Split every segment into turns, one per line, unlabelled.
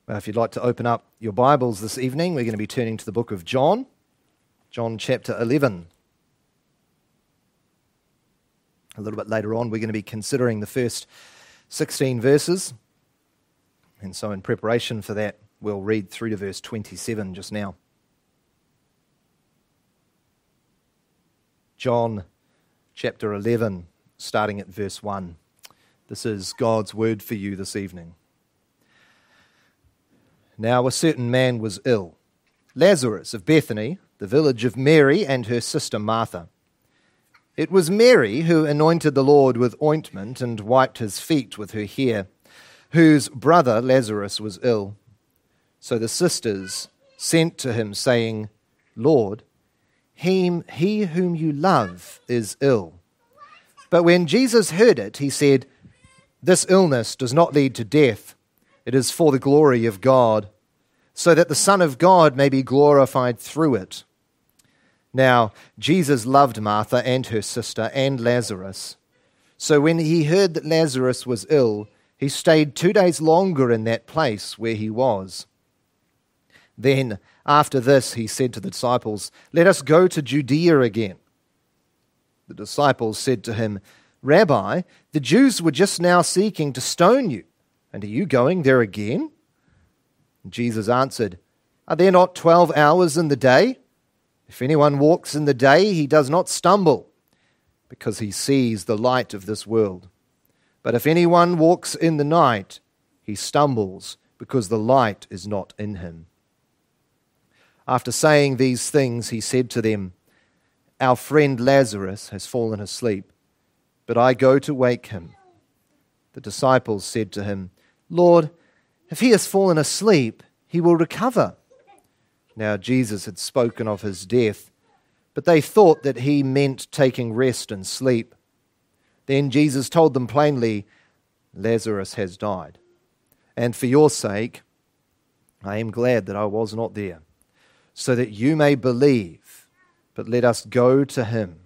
If you'd like to open up your Bibles this evening, we're going to be turning to the book of John, John chapter 11. A little bit later on, we're going to be considering the first 16 verses. And so in preparation for that, we'll read through to verse 27 just now. John chapter 11, starting at verse 1. This is God's word for you this evening. Now a certain man was ill, Lazarus of Bethany, the village of Mary and her sister Martha. It was Mary who anointed the Lord with ointment and wiped his feet with her hair, whose brother Lazarus was ill. So the sisters sent to him, saying, Lord, he whom you love is ill. But when Jesus heard it, he said, This illness does not lead to death. It is for the glory of God, so that the Son of God may be glorified through it. Now, Jesus loved Martha and her sister and Lazarus. So when he heard that Lazarus was ill, he stayed 2 days longer in that place where he was. Then, after this, he said to the disciples, Let us go to Judea again. The disciples said to him, Rabbi, the Jews were just now seeking to stone you, and are you going there again? Jesus answered, Are there not 12 hours in the day? If anyone walks in the day, he does not stumble, because he sees the light of this world. But if anyone walks in the night, he stumbles, because the light is not in him. After saying these things, he said to them, Our friend Lazarus has fallen asleep, but I go to wake him. The disciples said to him, Lord, if he has fallen asleep, he will recover. Now Jesus had spoken of his death, but they thought that he meant taking rest and sleep. Then Jesus told them plainly, Lazarus has died. And for your sake, I am glad that I was not there, so that you may believe, but let us go to him.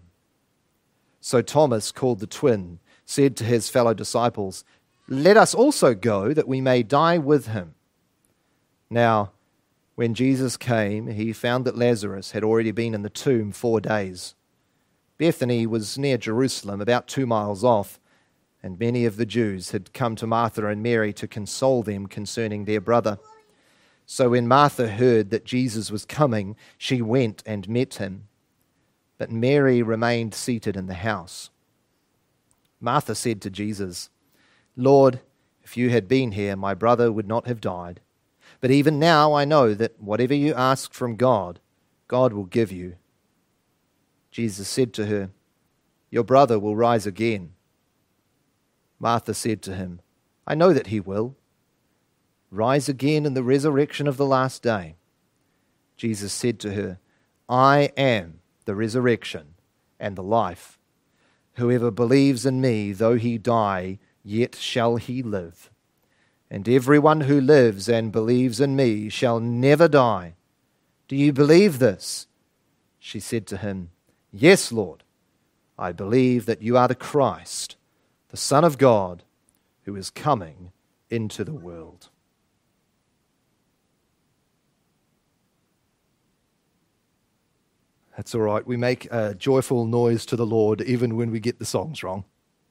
So Thomas, called the twin, said to his fellow disciples, Let us also go, that we may die with him. Now, when Jesus came, he found that Lazarus had already been in the tomb 4 days. Bethany was near Jerusalem, about 2 miles off, and many of the Jews had come to Martha and Mary to console them concerning their brother. So when Martha heard that Jesus was coming, she went and met him. But Mary remained seated in the house. Martha said to Jesus, Lord, if you had been here, my brother would not have died. But even now I know that whatever you ask from God, God will give you. Jesus said to her, Your brother will rise again. Martha said to him, I know that he will rise again in the resurrection of the last day. Jesus said to her, I am the resurrection and the life. Whoever believes in me, though he die, yet shall he live. And everyone who lives and believes in me shall never die. Do you believe this? She said to him, Yes, Lord. I believe that you are the Christ, the Son of God, who is coming into the world. That's all right. We make a joyful noise to the Lord even when we get the songs wrong.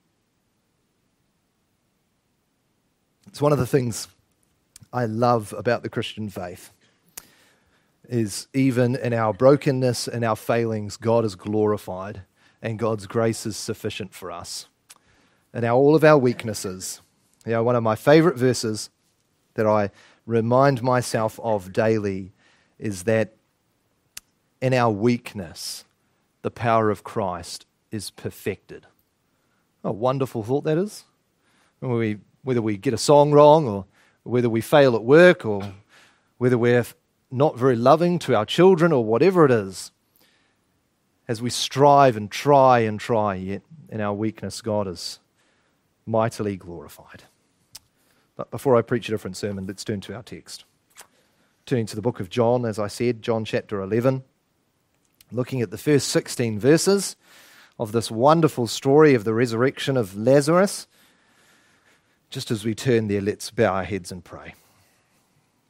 It's one of the things I love about the Christian faith is even in our brokenness and our failings, God is glorified and God's grace is sufficient for us. And all of our weaknesses, one of my favorite verses that I remind myself of daily is that in our weakness, the power of Christ is perfected. A wonderful thought that is. Whether we get a song wrong, or whether we fail at work, or whether we're not very loving to our children, or whatever it is, as we strive and try, yet in our weakness, God is mightily glorified. But before I preach a different sermon, let's turn to our text. Turning to the book of John, as I said, John chapter 11. Looking at the first 16 verses of this wonderful story of the resurrection of Lazarus. Just as we turn there, let's bow our heads and pray.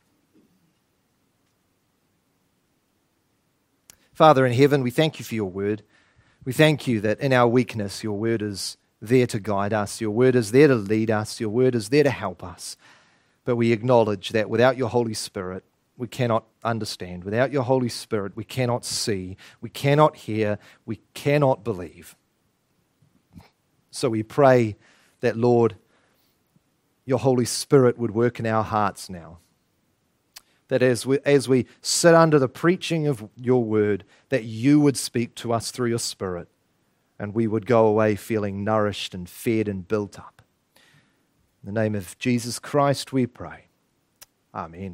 Father in heaven, we thank you for your word. We thank you that in our weakness, your word is there to guide us. Your word is there to lead us. Your word is there to help us. But we acknowledge that without your Holy Spirit, we cannot understand. Without your Holy Spirit, we cannot see, we cannot hear, we cannot believe. So we pray that, Lord, your Holy Spirit would work in our hearts now. That as we sit under the preaching of your word, that you would speak to us through your Spirit, and we would go away feeling nourished and fed and built up. In the name of Jesus Christ we pray. Amen.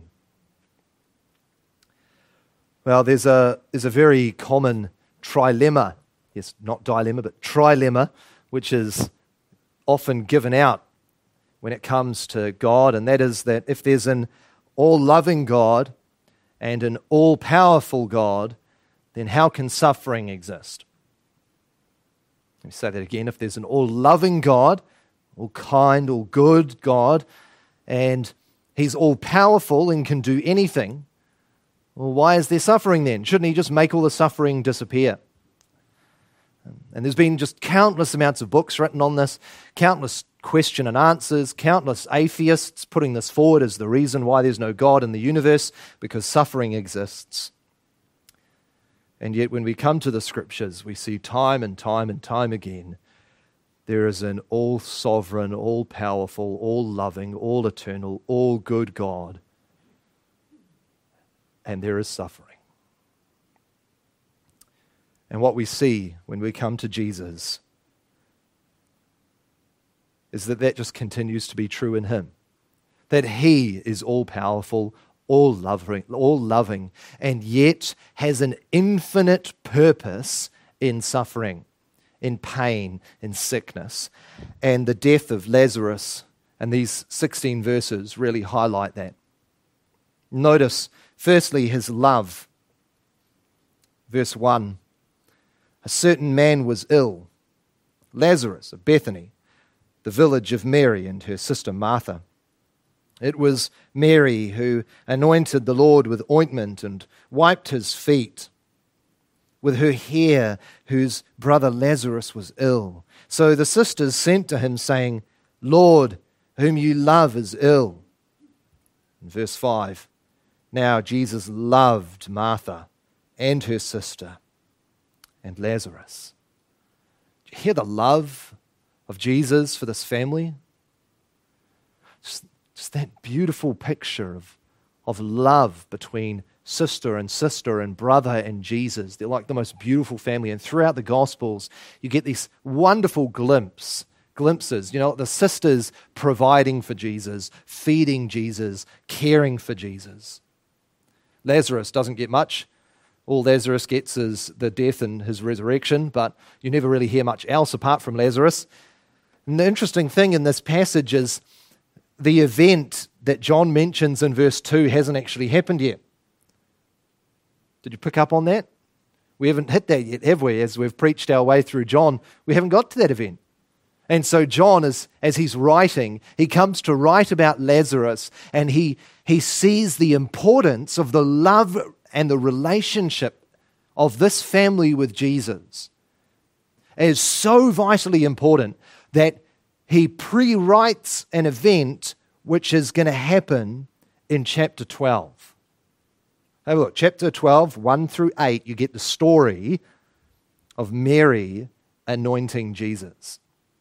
Well, there's a very common trilemma, yes, not dilemma, but trilemma, which is often given out when it comes to God, and that is that if there's an all-loving God and an all-powerful God, then how can suffering exist? Let me say that again. If there's an all-loving God, all-kind, all-good God, and he's all-powerful and can do anything, well, why is there suffering then? Shouldn't he just make all the suffering disappear? And there's been just countless amounts of books written on this, countless question and answers, countless atheists putting this forward as the reason why there's no God in the universe, because suffering exists. And yet when we come to the Scriptures, we see time and time and time again, there is an all-sovereign, all-powerful, all-loving, all-eternal, all-good God. And there is suffering. And what we see when we come to Jesus is that just continues to be true in him. That he is all-powerful, all-loving, and yet has an infinite purpose in suffering, in pain, in sickness. And the death of Lazarus and these 16 verses really highlight that. Notice, firstly, his love. Verse 1, a certain man was ill, Lazarus of Bethany, the village of Mary and her sister Martha. It was Mary who anointed the Lord with ointment and wiped his feet with her hair, whose brother Lazarus was ill. So the sisters sent to him, saying, Lord, whom you love is ill. In verse 5, now Jesus loved Martha and her sister and Lazarus. Do you hear the love of Jesus for this family? Just that beautiful picture of love between sister and brother and Jesus. They're like the most beautiful family. And throughout the Gospels, you get these wonderful glimpses, the sisters providing for Jesus, feeding Jesus, caring for Jesus. Lazarus doesn't get much. All Lazarus gets is the death and his resurrection, but you never really hear much else apart from Lazarus. And the interesting thing in this passage is the event that John mentions in verse 2 hasn't actually happened yet. Did you pick up on that? We haven't hit that yet, have we? As we've preached our way through John, we haven't got to that event. And so John, as he's writing, he comes to write about Lazarus, and he sees the importance of the love and the relationship of this family with Jesus as so vitally important that he pre-writes an event which is going to happen in chapter 12. Have a look, chapter 12, 1 through 8, you get the story of Mary anointing Jesus.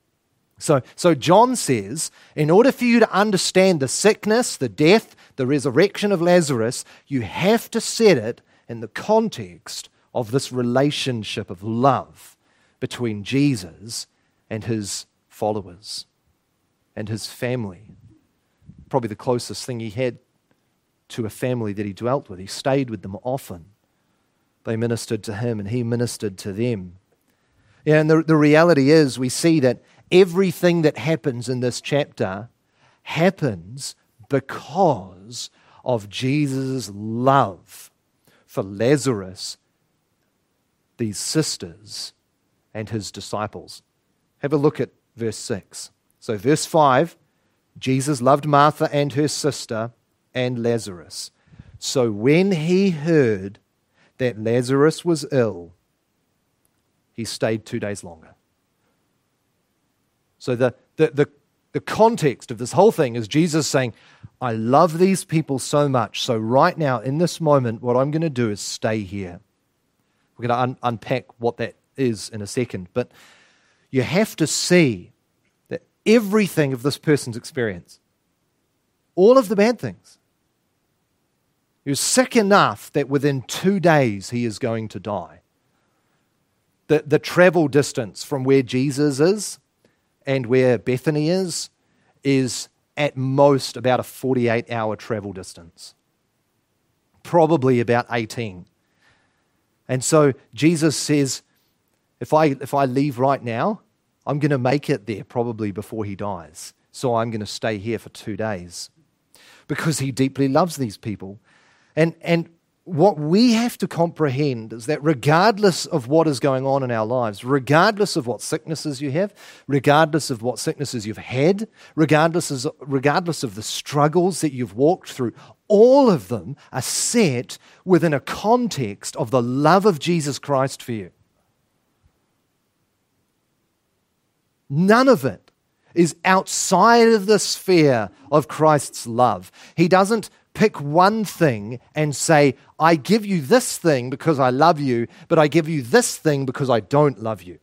So John says, in order for you to understand the sickness, the death, the resurrection of Lazarus, you have to set it in the context of this relationship of love between Jesus and his followers and his family. Probably the closest thing he had to a family that he dwelt with. He stayed with them often. They ministered to him and he ministered to them. Yeah, and the reality is we see that everything that happens in this chapter happens because of Jesus' love for Lazarus, these sisters, and his disciples. Have a look at verse 6. So verse 5, Jesus loved Martha and her sister and Lazarus. So when he heard that Lazarus was ill, he stayed 2 days longer. So the context of this whole thing is Jesus saying, I love these people so much, so right now, in this moment, what I'm going to do is stay here. We're going to unpack what that is in a second. But you have to see that everything of this person's experience, all of the bad things, he was sick enough that within 2 days he is going to die. The travel distance from where Jesus is and where Bethany is at most about a 48-hour travel distance. Probably about 18. And so Jesus says, if I leave right now, I'm going to make it there probably before he dies. So I'm going to stay here for 2 days. Because he deeply loves these people. And what we have to comprehend is that regardless of what is going on in our lives, regardless of what sicknesses you have, regardless of what sicknesses you've had, regardless of the struggles that you've walked through, all of them are set within a context of the love of Jesus Christ for you. None of it is outside of the sphere of Christ's love. He doesn't pick one thing and say, I give you this thing because I love you, but I give you this thing because I don't love you.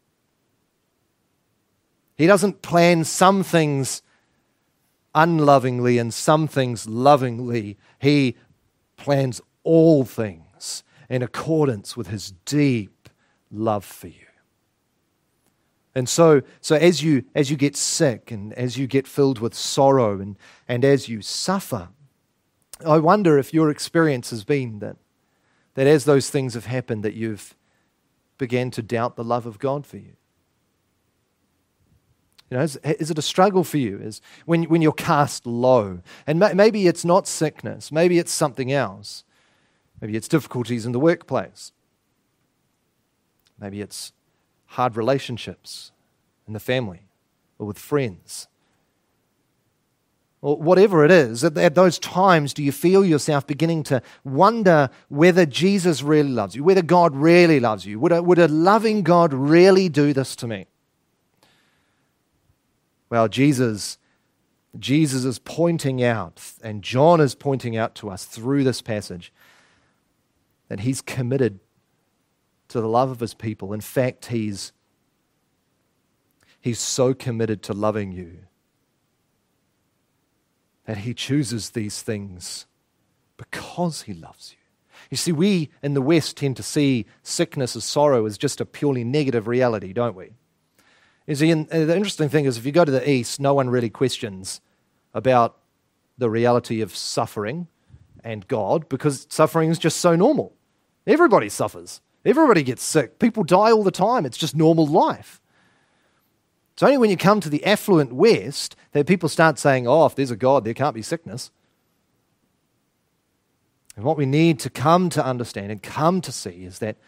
He doesn't plan some things unlovingly and some things lovingly. He plans all things in accordance with his deep love for you. And so as you get sick and as you get filled with sorrow and as you suffer, I wonder if your experience has been that as those things have happened, that you've began to doubt the love of God for you. You know, is it a struggle for you? Is when you're cast low, and maybe it's not sickness, maybe it's something else. Maybe it's difficulties in the workplace. Maybe it's hard relationships in the family or with friends. Or whatever it is, at those times, do you feel yourself beginning to wonder whether Jesus really loves you, whether God really loves you? Would a loving God really do this to me? Well, Jesus is pointing out, and John is pointing out to us through this passage, that he's committed to the love of his people. In fact, he's so committed to loving you that he chooses these things because he loves you. You see, we in the West tend to see sickness as sorrow as just a purely negative reality, don't we? You see, and the interesting thing is if you go to the East, no one really questions about the reality of suffering and God because suffering is just so normal. Everybody suffers. Everybody gets sick. People die all the time. It's just normal life. It's only when you come to the affluent West that people start saying, oh, if there's a God, there can't be sickness. And what we need to come to understand and come to see is that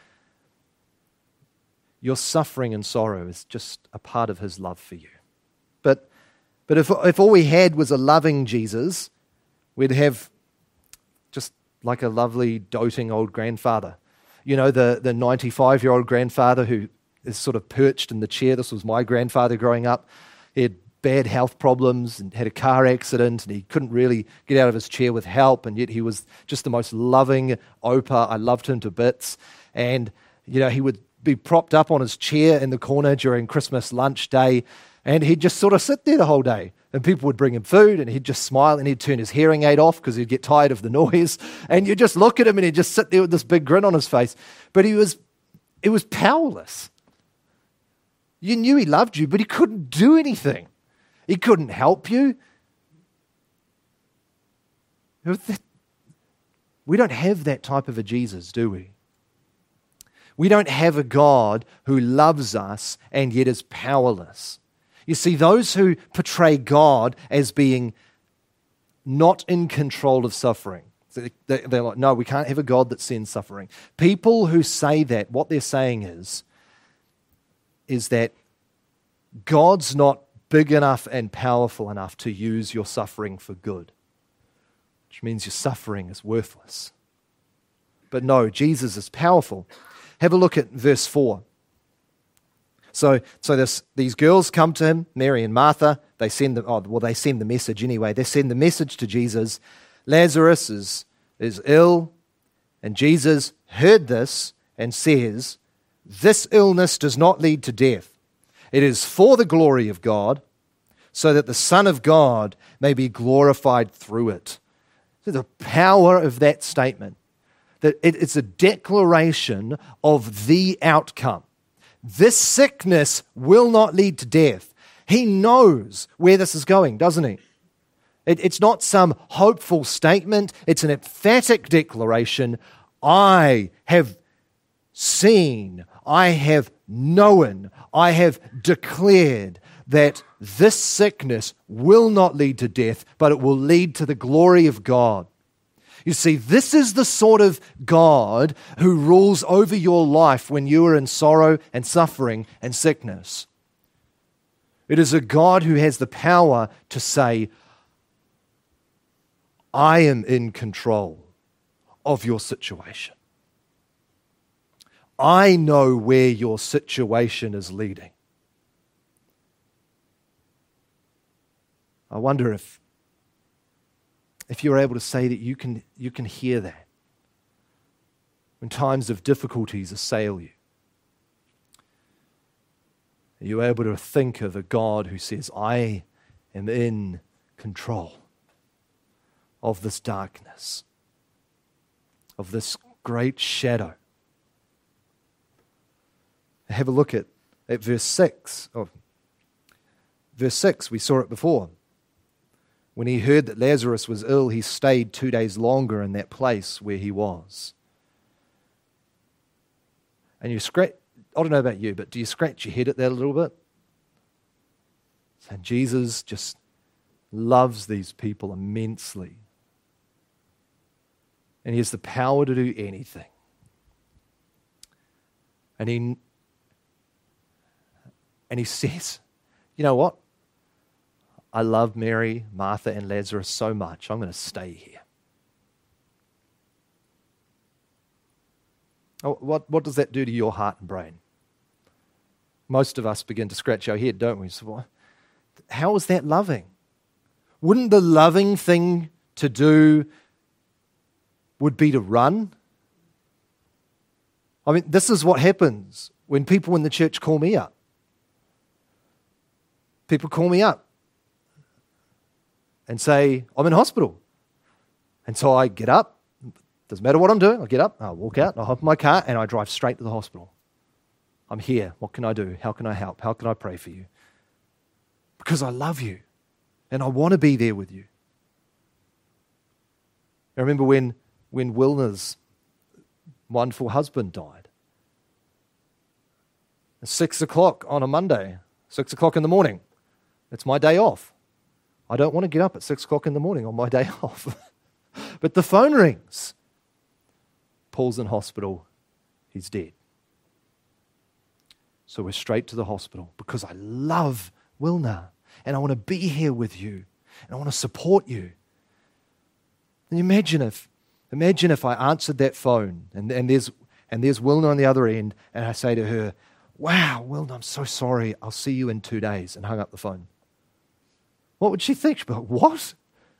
your suffering and sorrow is just a part of his love for you. But if all we had was a loving Jesus, we'd have just like a lovely, doting old grandfather. You know, the 95-year-old grandfather who is sort of perched in the chair. This was my grandfather growing up. He had bad health problems and had a car accident and he couldn't really get out of his chair with help, and yet he was just the most loving opa. I loved him to bits. And, you know, he would be propped up on his chair in the corner during Christmas lunch day, and he'd just sort of sit there the whole day. And people would bring him food and he'd just smile and he'd turn his hearing aid off because he'd get tired of the noise. And you just look at him and he'd just sit there with this big grin on his face. But it was powerless. You knew he loved you, but he couldn't do anything. He couldn't help you. We don't have that type of a Jesus, do we? We don't have a God who loves us and yet is powerless. You see, those who portray God as being not in control of suffering, they're like, no, we can't have a God that sends suffering. People who say that, what they're saying is that God's not big enough and powerful enough to use your suffering for good, which means your suffering is worthless. But no, Jesus is powerful. Have a look at verse 4. So these girls come to him, Mary and Martha. They send the message anyway. They send the message to Jesus. Lazarus is ill, and Jesus heard this and says, "This illness does not lead to death. It is for the glory of God, so that the Son of God may be glorified through it." So the power of that statement, that it's a declaration of the outcome. This sickness will not lead to death. He knows where this is going, doesn't he? It's not some hopeful statement. It's an emphatic declaration. I have seen, I have known, I have declared that this sickness will not lead to death, but it will lead to the glory of God. You see, this is the sort of God who rules over your life when you are in sorrow and suffering and sickness. It is a God who has the power to say, I am in control of your situation. I know where your situation is leading. I wonder if you're able to say that you can hear that when times of difficulties assail you. Are you able to think of a God who says, I am in control of this darkness, of this great shadow? Have a look at verse 6. Verse 6, we saw it before. When he heard that Lazarus was ill, he stayed 2 days longer in that place where he was. And I don't know about you, but do you scratch your head at that a little bit? And Jesus just loves these people immensely. And he has the power to do anything. And he says, you know what? I love Mary, Martha, and Lazarus so much, I'm going to stay here. Oh, what does that do to your heart and brain? Most of us begin to scratch our head, don't we? So, how is that loving? Wouldn't the loving thing to do would be to run? I mean, this is what happens when people in the church call me up. People call me up and say, I'm in hospital. And so I get up, doesn't matter what I'm doing, I get up, I walk out, I hop in my car, and I drive straight to the hospital. I'm here, what can I do? How can I help? How can I pray for you? Because I love you, and I want to be there with you. I remember when Wilna's wonderful husband died. At 6 o'clock on a Monday, 6 o'clock in the morning, it's my day off. I don't want to get up at 6 o'clock in the morning on my day off. But the phone rings. Paul's in hospital. He's dead. So we're straight to the hospital because I love Wilna and I want to be here with you and I want to support you. And imagine if I answered that phone and there's Wilna on the other end and I say to her, wow, Wilna, I'm so sorry. I'll see you in 2 days, and hung up the phone. What would she think? She'd be like, what?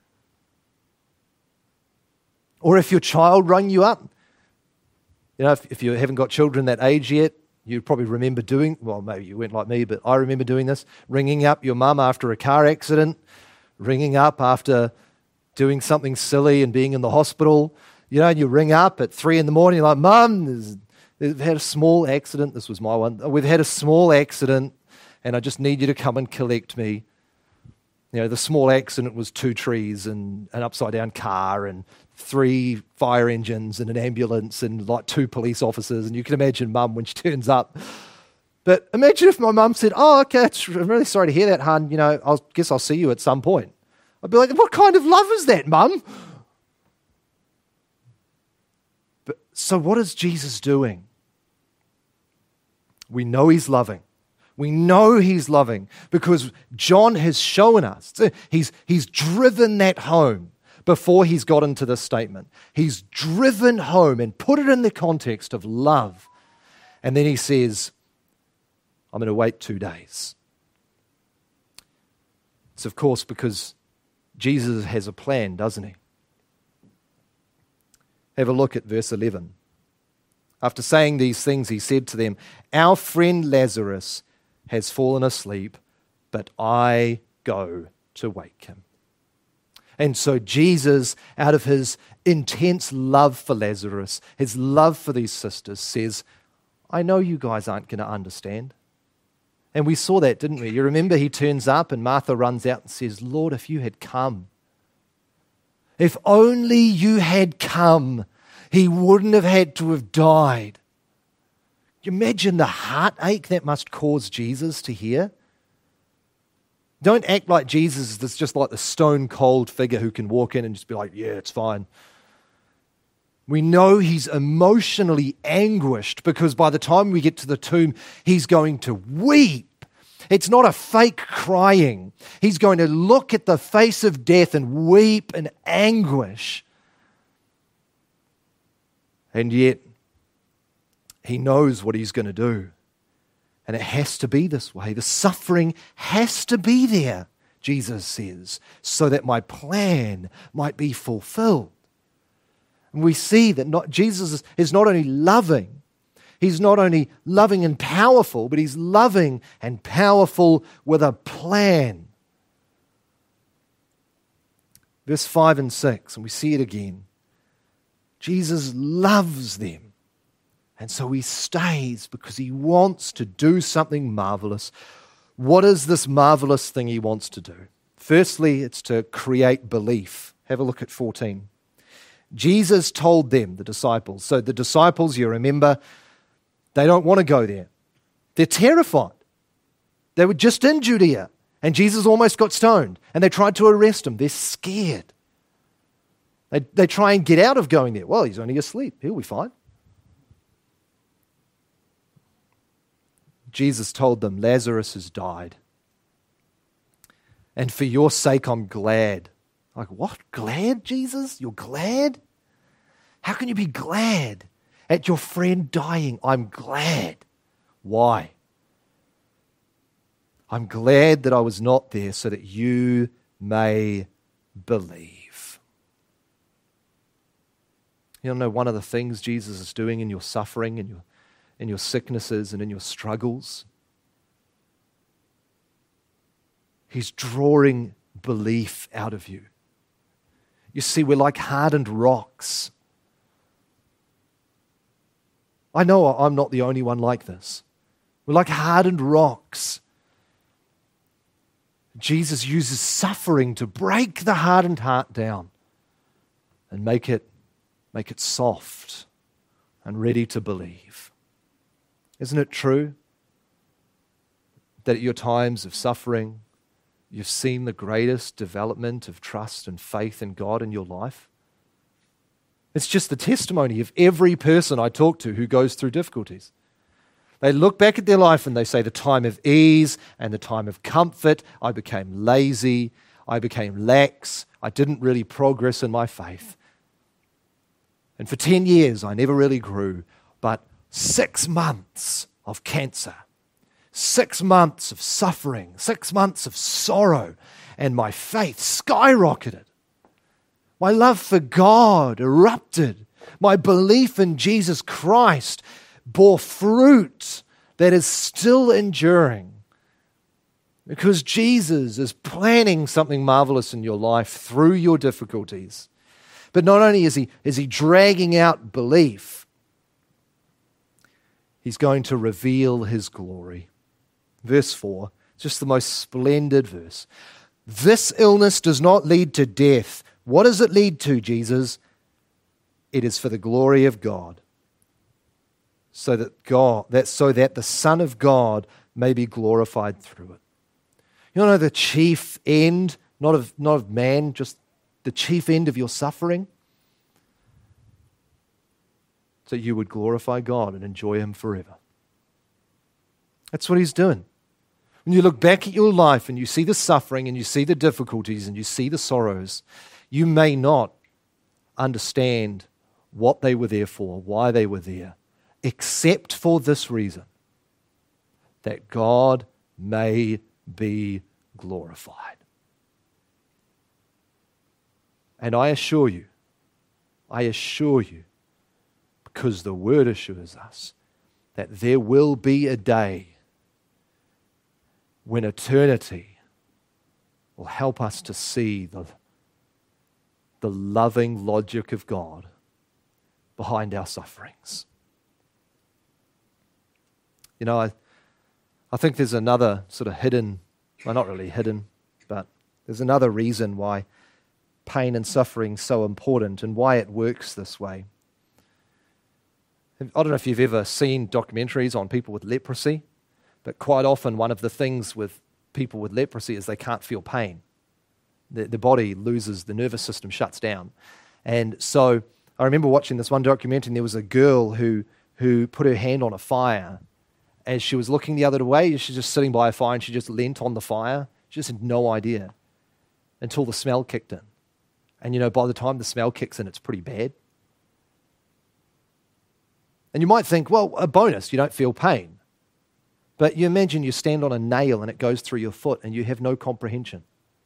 Or if your child rang you up, if you haven't got children that age yet, you probably remember maybe you weren't like me, but I remember doing this, ringing up your mum after a car accident, ringing up after doing something silly and being in the hospital. And you ring up at 3 a.m, you're like, Mum, we've had a small accident. This was my one. We've had a small accident, and I just need you to come and collect me. The small accident was 2 trees and an upside-down car and 3 fire engines and an ambulance and like 2 police officers. And you can imagine Mum when she turns up. But imagine if my mum said, oh, okay, I'm really sorry to hear that, hon. I guess I'll see you at some point. I'd be like, what kind of love is that, Mum? But so what is Jesus doing? We know he's loving. We know he's loving because John has shown us. He's driven that home before he's got into this statement. He's driven home and put it in the context of love. And then he says, I'm going to wait 2 days. It's of course because Jesus has a plan, doesn't he? Have a look at verse 11. After saying these things, he said to them, our friend Lazarus has fallen asleep, but I go to wake him. And so Jesus, out of his intense love for Lazarus, his love for these sisters, says, I know you guys aren't going to understand. And we saw that, didn't we? You remember he turns up and Martha runs out and says, Lord, if you had come, if only you had come, he wouldn't have had to have died. You imagine the heartache that must cause Jesus to hear? Don't act like Jesus is just like the stone cold figure who can walk in and just be like, yeah, it's fine. We know he's emotionally anguished because by the time we get to the tomb, he's going to weep. It's not a fake crying. He's going to look at the face of death and weep in anguish. And yet, he knows what he's going to do. And it has to be this way. The suffering has to be there, Jesus says, so that my plan might be fulfilled. And we see that Jesus is not only loving, he's not only loving and powerful, but he's loving and powerful with a plan. Verse 5 and 6, and we see it again. Jesus loves them. And so he stays because he wants to do something marvelous. What is this marvelous thing he wants to do? Firstly, it's to create belief. Have a look at 14. Jesus told them, the disciples. So the disciples, you remember, they don't want to go there. They're terrified. They were just in Judea and Jesus almost got stoned and they tried to arrest him. They're scared. They try and get out of going there. Well, he's only asleep. He'll be fine. Jesus told them, Lazarus has died. And for your sake, I'm glad. Like, what? Glad, Jesus? You're glad? How can you be glad at your friend dying? I'm glad. Why? I'm glad that I was not there so that you may believe. You know, one of the things Jesus is doing in your suffering and in your sicknesses and in your struggles, he's drawing belief out of you. You see, we're like hardened rocks. I know I'm not the only one like this. We're like hardened rocks. Jesus uses suffering to break the hardened heart down and make it soft and ready to believe. Isn't it true that at your times of suffering, you've seen the greatest development of trust and faith in God in your life? It's just the testimony of every person I talk to who goes through difficulties. They look back at their life and they say, the time of ease and the time of comfort, I became lazy, I became lax, I didn't really progress in my faith. And for 10 years, I never really grew, but 6 months of cancer, 6 months of suffering, 6 months of sorrow, and my faith skyrocketed. My love for God erupted. My belief in Jesus Christ bore fruit that is still enduring. Because Jesus is planning something marvelous in your life through your difficulties. But not only is he dragging out belief, he's going to reveal his glory. Verse 4, just the most splendid verse. This illness does not lead to death. What does it lead to, Jesus? It is for the glory of God. So that the Son of God may be glorified through it. You know the chief end, not of man, just the chief end of your suffering? So you would glorify God and enjoy him forever. That's what he's doing. When you look back at your life and you see the suffering and you see the difficulties and you see the sorrows, You may not understand what they were there for, why they were there, except for this reason, that God may be glorified. And I assure you, because the Word assures us, that there will be a day when eternity will help us to see the loving logic of God behind our sufferings. You know, I think there's another sort of hidden, well, not really hidden, but there's another reason why pain and suffering is so important and why it works this way. I don't know if you've ever seen documentaries on people with leprosy, but quite often one of the things with people with leprosy is they can't feel pain. The body loses, the nervous system shuts down. And so I remember watching this one documentary, and there was a girl who put her hand on a fire as she was looking the other way. She's just sitting by a fire, and she just leant on the fire. She just had no idea until the smell kicked in. And you know, by the time the smell kicks in, it's pretty bad. And you might think, well, a bonus, you don't feel pain. But you imagine you stand on a nail and it goes through your foot and you have no comprehension.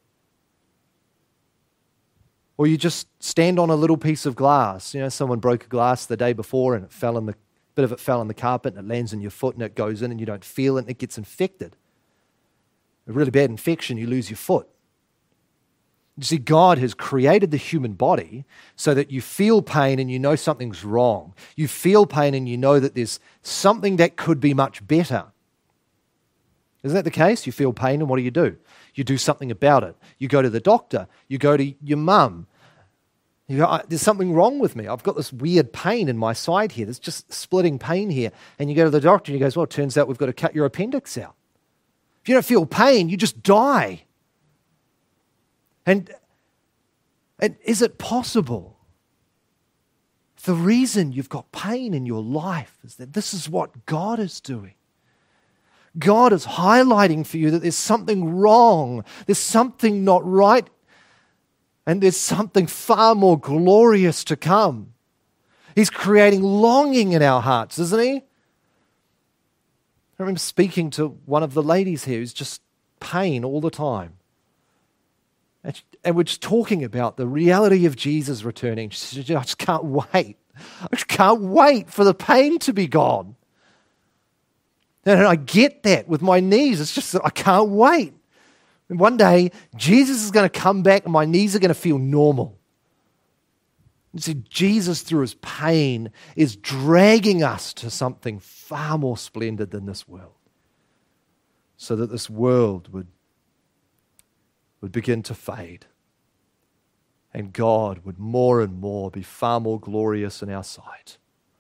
Or you just stand on a little piece of glass. You know, someone broke a glass the day before and bit of it fell on the carpet and it lands in your foot and it goes in and you don't feel it and it gets infected. A really bad infection, you lose your foot. You see, God has created the human body so that you feel pain and you know something's wrong. You feel pain and you know that there's something that could be much better. Isn't that the case? You feel pain and what do? You do something about it. You go to the doctor. You go to your mum. You go, there's something wrong with me. I've got this weird pain in my side here. There's just splitting pain here. And you go to the doctor and he goes, well, it turns out we've got to cut your appendix out. If you don't feel pain, you just die. And is it possible? The reason you've got pain in your life is that this is what God is doing. God is highlighting for you that there's something wrong, there's something not right, and there's something far more glorious to come. He's creating longing in our hearts, isn't he? I remember speaking to one of the ladies here who's just pain all the time. And we're just talking about the reality of Jesus returning. She said, I just can't wait. I just can't wait for the pain to be gone. And I get that with my knees. It's just that I can't wait. And one day, Jesus is going to come back and my knees are going to feel normal. You see, Jesus, through his pain, is dragging us to something far more splendid than this world. So that this world would begin to fade. And God would more and more be far more glorious in our sight.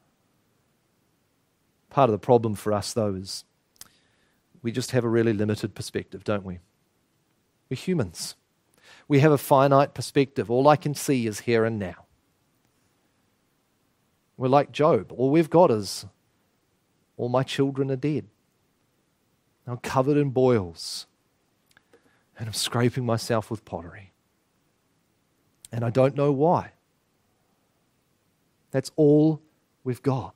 Part of the problem for us, though, is we just have a really limited perspective, don't we? We're humans. We have a finite perspective. All I can see is here and now. We're like Job. All we've got is, all my children are dead. I'm covered in boils. And I'm scraping myself with pottery. And I don't know why. That's all we've got.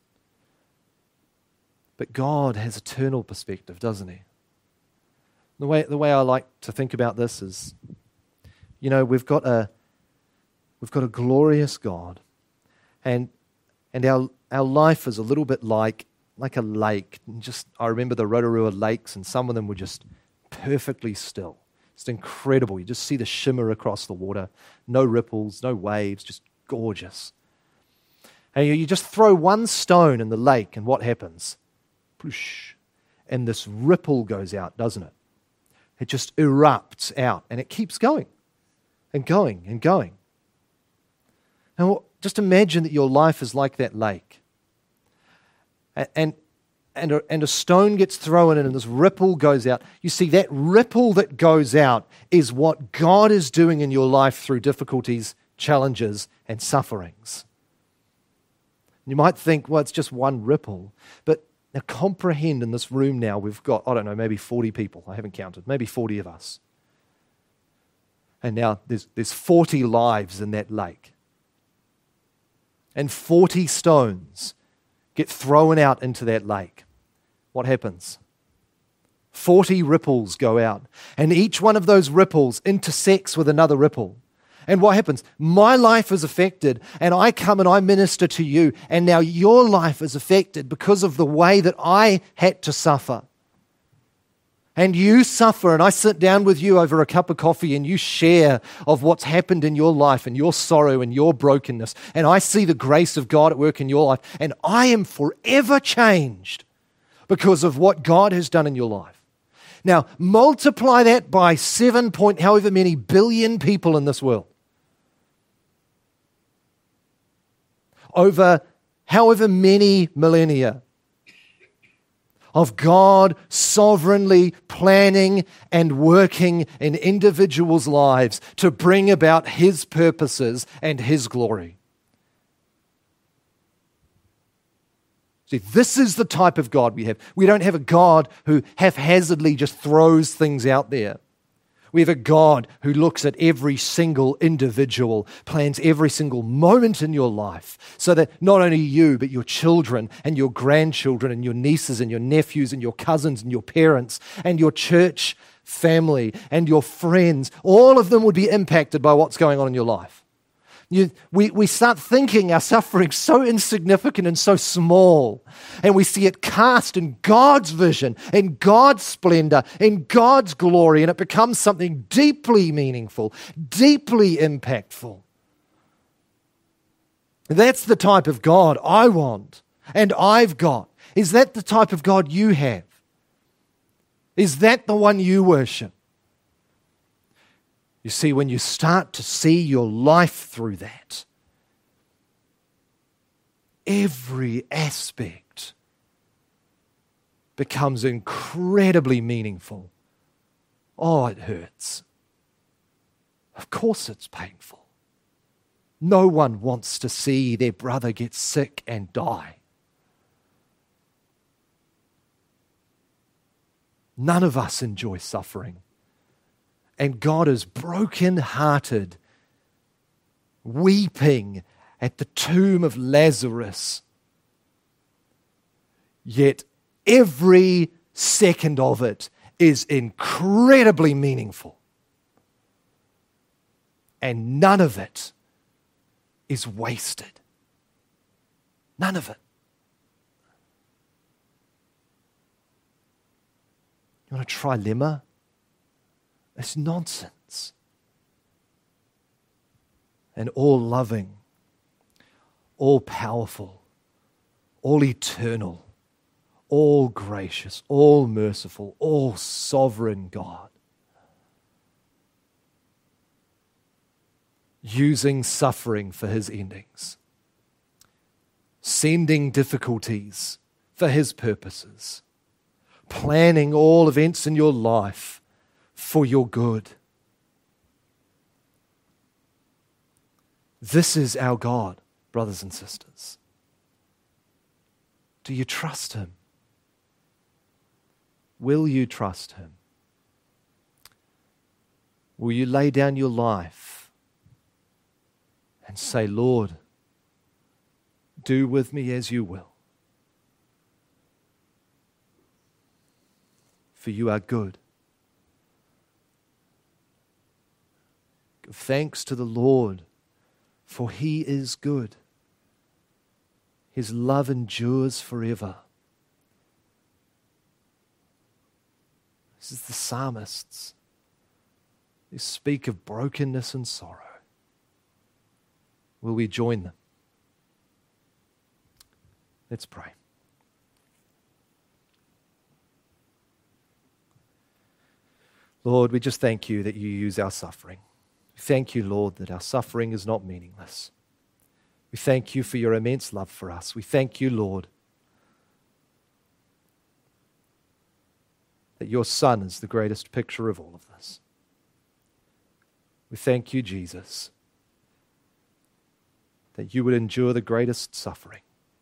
But God has eternal perspective, doesn't he? The way I like to think about this is, you know, we've got a glorious God, and our life is a little bit like a lake. And just I remember the Rotorua lakes, and some of them were just perfectly still. It's incredible. You just see the shimmer across the water. No ripples, no waves, just gorgeous. And you just throw one stone in the lake, and what happens? Ploosh. And this ripple goes out, doesn't it? It just erupts out, and it keeps going and going and going. Now, just imagine that your life is like that lake. And a stone gets thrown in and this ripple goes out. You see, that ripple that goes out is what God is doing in your life through difficulties, challenges, and sufferings. You might think, well, it's just one ripple. But now comprehend, in this room now, we've got, I don't know, maybe 40 people. I haven't counted. Maybe 40 of us. And now there's 40 lives in that lake. And 40 stones get thrown out into that lake. What happens? 40 ripples go out. And each one of those ripples intersects with another ripple. And what happens? My life is affected, and I come and I minister to you, and now your life is affected because of the way that I had to suffer. And you suffer, and I sit down with you over a cup of coffee, and you share of what's happened in your life and your sorrow and your brokenness. And I see the grace of God at work in your life, and I am forever changed because of what God has done in your life. Now, multiply that by 7 point however many billion people in this world. Over however many millennia of God sovereignly planning and working in individuals' lives to bring about His purposes and His glory. See, this is the type of God we have. We don't have a God who haphazardly just throws things out there. We have a God who looks at every single individual, plans every single moment in your life, so that not only you, but your children and your grandchildren and your nieces and your nephews and your cousins and your parents and your church family and your friends, all of them would be impacted by what's going on in your life. We start thinking our suffering so insignificant and so small, and we see it cast in God's vision, in God's splendor, in God's glory, and it becomes something deeply meaningful, deeply impactful. That's the type of God I want and I've got. Is that the type of God you have? Is that the one you worship? You see, when you start to see your life through that, every aspect becomes incredibly meaningful. Oh, it hurts. Of course it's painful. No one wants to see their brother get sick and die. None of us enjoy suffering. And God is broken-hearted, weeping at the tomb of Lazarus. Yet every second of it is incredibly meaningful. And none of it is wasted. None of it. You want a trilemma? It's nonsense. And all loving, all powerful, all eternal, all gracious, all merciful, all sovereign God, using suffering for His endings, sending difficulties for His purposes, planning all events in your life for your good. This is our God, brothers and sisters. Do you trust Him? Will you trust Him? Will you lay down your life and say, Lord, do with me as you will? For you are good. Give thanks to the Lord, for He is good. His love endures forever. This is the psalmists who speak of brokenness and sorrow. Will we join them? Let's pray. Lord, we just thank you that you use our suffering. We thank you, Lord, that our suffering is not meaningless. We thank you for your immense love for us. We thank you, Lord, that your Son is the greatest picture of all of this. We thank you, Jesus, that you would endure the greatest suffering.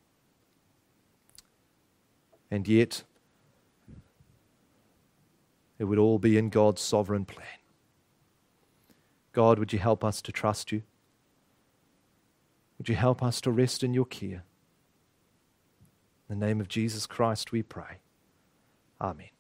And yet, it would all be in God's sovereign plan. God, would you help us to trust you? Would you help us to rest in your care? In the name of Jesus Christ we pray. Amen.